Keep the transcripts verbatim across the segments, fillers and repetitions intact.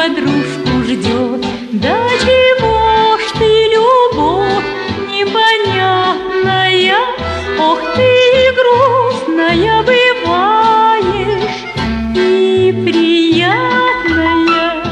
подружку ждет. Да чего ж ты, любовь непонятная, ох ты и грустная бываешь, и приятная.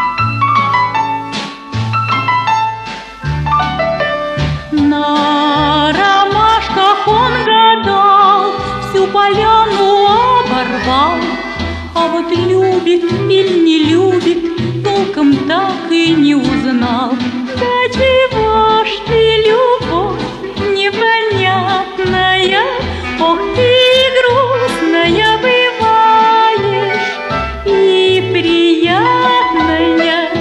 На ромашках он гадал, всю поляну оборвал, а вот любит или не любит, толком так и не узнал. Да чего ж ты, любовь непонятная, ох ты и грустная бываешь, и приятная.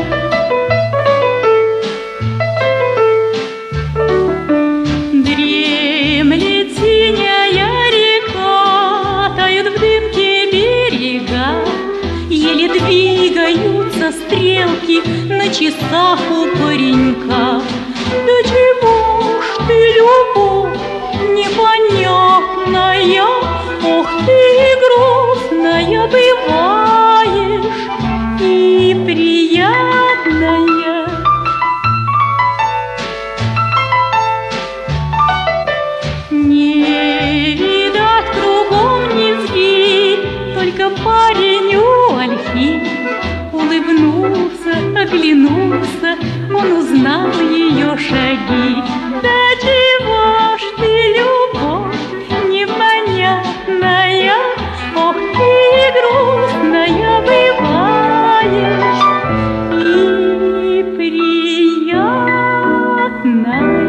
Дремлет синяя река, тают в дымке берега, еле двигаются стрелки на часах у паренька. Да чего ж ты, любовь непонятная, ох ты и грустная бываешь, и приятная. Не видать кругом низги, только парень у ольхи. Улыбнулся, оглянулся, он узнал ее шаги. Да чего ж ты, любовь непонятная, ох ты и грустная бываешь, и приятная.